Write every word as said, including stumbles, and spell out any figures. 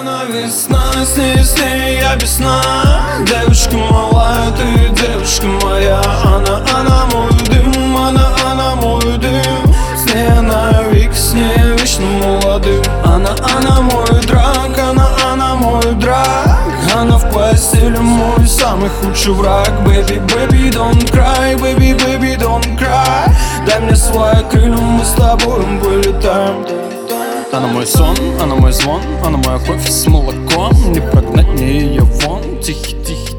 Она весна, с ней, с ней я без сна. Девушка малая, ты девушка моя. Она, она мой дым, она, она мой дым. С ней она век, с ней вечно молодым. Она, она мой драг, она, она мой драг. Она в постели мой самый худший враг. Baby, baby, don't cry, baby, baby, don't cry. Дай мне свои крылья, мы с тобой вылетаем. Она мой сон, она мой звон, она моя кофе с молоком. Не прогнать мне ее вон, тихий, тихий.